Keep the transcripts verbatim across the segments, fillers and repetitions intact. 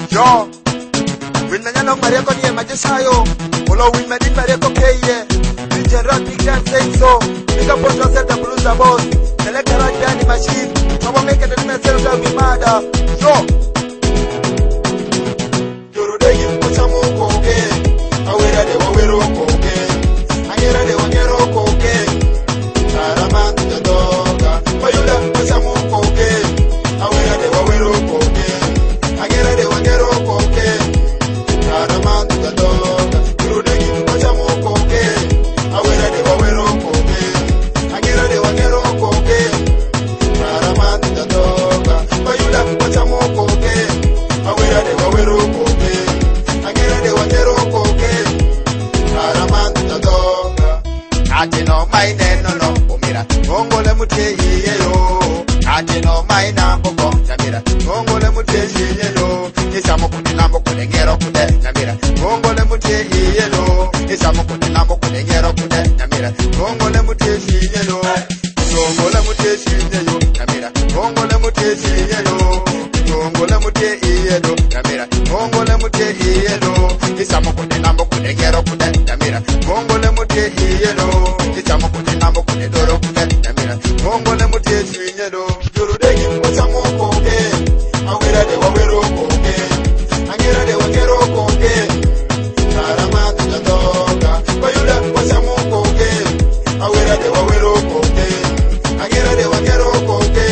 Yo, win me no Maria con ye majesayo. Olo win me din Maria con keye. The general big dance saying so. Big up on yourself the blues the boss. Select the right piano machine. Someone make it the message of me mother. Yo. Yoro de yin pochamu koke. Awera de wawero koke. Ayera de wanyero koke. Taraman the doga. Mayula pochamu koke. Awera de wawero koke. Ayera de wanyero koke. Taraman the doga. Yoro de yin pochamu koke. Awera de wawero koke. Ayera de wanyero koke. Taraman the doga. Mayula pochamu koke. Awera de wawero koke. Ayera de wanyero koke. Taraman the doga. Ati no maine no no umira ngongole muteyi yeyo ati no maina boko nyamira ngongole muteyi yeyo isamo kuti nambo kunengero kude nyamira ngongole muteyi yeyo isamo kuti nambo kunengero kude nyamira ngongole muteyi yeyo ngongole muteyi yeyo nyamira ngongole muteyi yeyo ngongole muteyi yeyo nyamira ngongole muteyi yeyo isamo kuti nambo kunengero kude nyamira ngongole muteyi yeyo isamo kuti nambo kunedoro kude nyamira ngongole muteyi yeyo Yurudegi pochamu koke awera de wawero koke angera de wakero koke Tarama de doga bayuda pochamu koke awera de wawero koke angera de wakero koke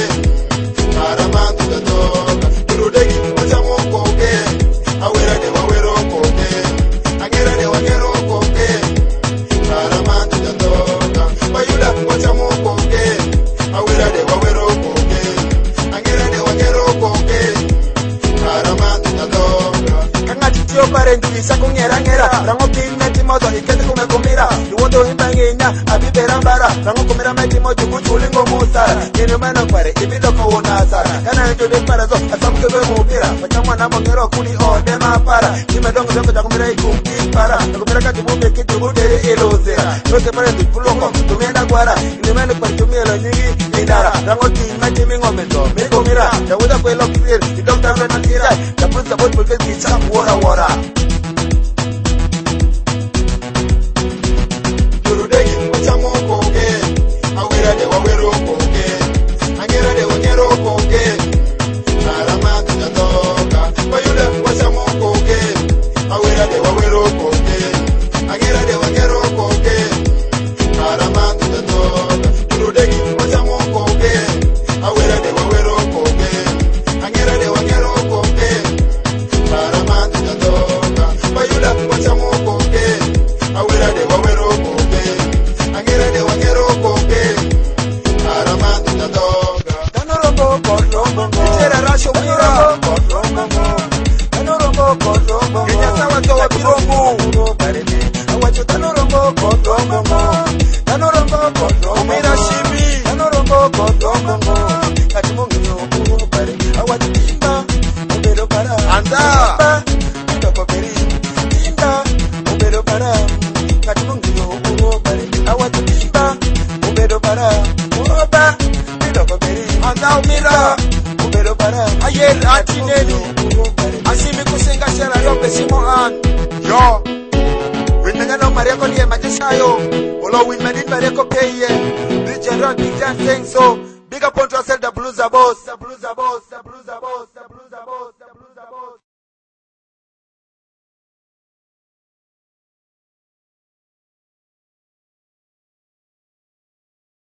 Tarama de doga Yurudegi pochamu koke awera de wawero koke angera de wakero koke Tarama de doga bayuda pochamu koke awera de wawero koke angera de wakero koke Tarama de doga kangati tio parenti sakungera ngera rango pineti moto ikete kumekumira duwoto imbangenya abiberambara rango kumira meti moto kuchulingo musara nino mano kware ibido ko unasara kana njo de parazo asamke be mubira pachamwa na mongero kuni ode mapara kimedongo dongo takumira ikumpi para takumira kati bumbe kitu bude elozera yote pare dipulongo tumienda gwara nino mano kware tumelo nyingi idara rango timeti mingomendo mikumira tawuda kwelo kiri idokta rena tira tapuza bot bulbezi chapu wora wora Yurudegi pochamu koke awera de wawero koke angera de wakero koke Tarama de doga bayuda pochamu koke awera de wawero koke angera de wakero koke Tarama de doga Yurudegi pochamu koke awera de wawero koke angera de wakero koke Tarama de doga bayuda pochamu koke awera de wawero koke angera de wakero koke Tarama de doga Tanorombo korombo Tera rasho mira korombo Tanorombo korombo Kenya sawa towa birombo Barene awacho tanorombo korombo Tanorombo korombo Mira shimi Tanorombo korombo Kati mungi yobu Barene awacho timba Ubero para Anda Timba koperi Timba Ubero para Kati mungi yobu Barene awacho timba Ubero para Uroba Timba koperi Anda umira Ubero para Ayel atinelu Asimi kusinga shera yope simohan Yo Win me no Maria con ye majesayo Olo win me din Maria con keye The general big dance saying so Big up on yourself the blues are boss The blues are boss The blues are boss The blues are boss